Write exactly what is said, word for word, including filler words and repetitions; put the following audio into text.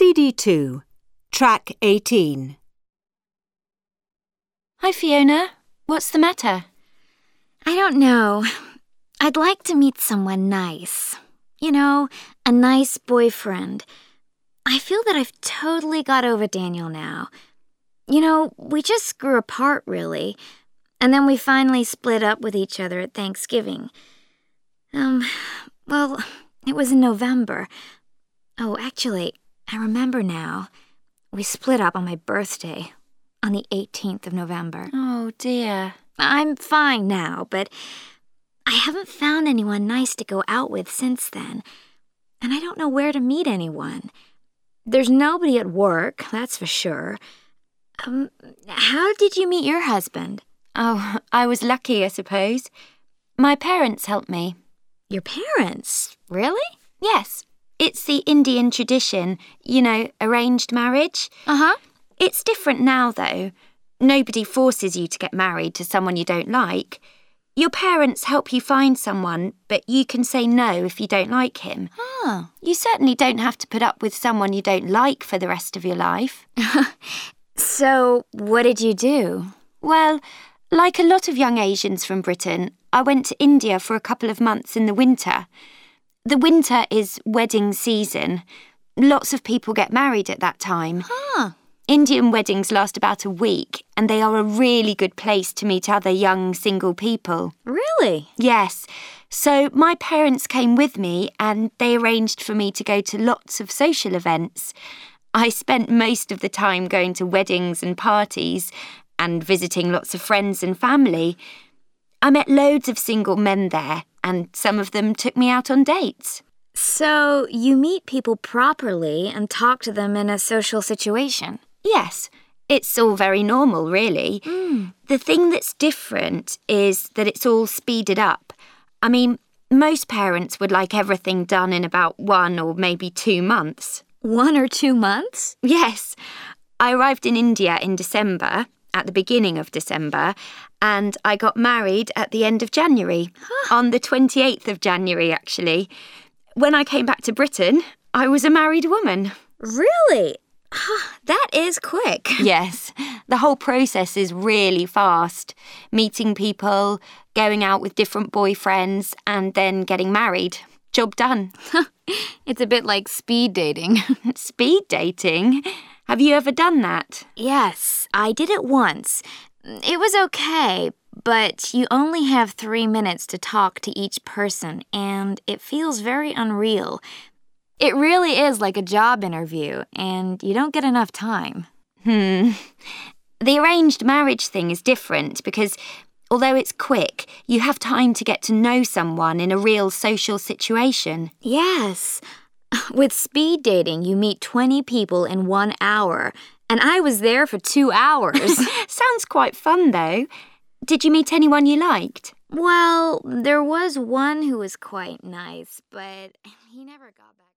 C D two, Track eighteen. Hi, Fiona. What's the matter? I don't know. I'd like to meet someone nice. You know, a nice boyfriend. I feel that I've totally got over Daniel now. You know, we just grew apart, really. And then we finally split up with each other at Thanksgiving. Um, well, it was in November. Oh, actually, I remember now. We split up on my birthday, on the eighteenth of November. Oh, dear. I'm fine now, but I haven't found anyone nice to go out with since then. And I don't know where to meet anyone. There's nobody at work, that's for sure. Um, how did you meet your husband? Oh, I was lucky, I suppose. My parents helped me. Your parents? Really? Yes. It's the Indian tradition, you know, arranged marriage. Uh-huh. It's different now, though. Nobody forces you to get married to someone you don't like. Your parents help you find someone, but you can say no if you don't like him. Oh. You certainly don't have to put up with someone you don't like for the rest of your life. So, what did you do? Well, like a lot of young Asians from Britain, I went to India for a couple of months in the winter. The winter is wedding season. Lots of people get married at that time. Huh. Indian weddings last about a week, and they are a really good place to meet other young single people. Really? Yes. So my parents came with me, and they arranged for me to go to lots of social events. I spent most of the time going to weddings and parties and visiting lots of friends and family. I met loads of single men there, and some of them took me out on dates. So, you meet people properly and talk to them in a social situation? Yes, it's all very normal, really. Mm. The thing that's different is that it's all speeded up. I mean, most parents would like everything done in about one or maybe two months. One or two months? Yes. I arrived in India in December, at the beginning of December, and I got married at the end of January, on the twenty-eighth of January, actually. When I came back to Britain, I was a married woman. Really? That is quick. Yes, the whole process is really fast. Meeting people, going out with different boyfriends, and then getting married. Job done. It's a bit like speed dating. Speed dating? Have you ever done that? Yes, I did it once. It was okay, but you only have three minutes to talk to each person, and it feels very unreal. It really is like a job interview, and you don't get enough time. Hmm. The arranged marriage thing is different because, although it's quick, you have time to get to know someone in a real social situation. Yes. With speed dating, you meet twenty people in one hour, and I was there for two hours. Sounds quite fun, though. Did you meet anyone you liked? Well, there was one who was quite nice, but he never got back.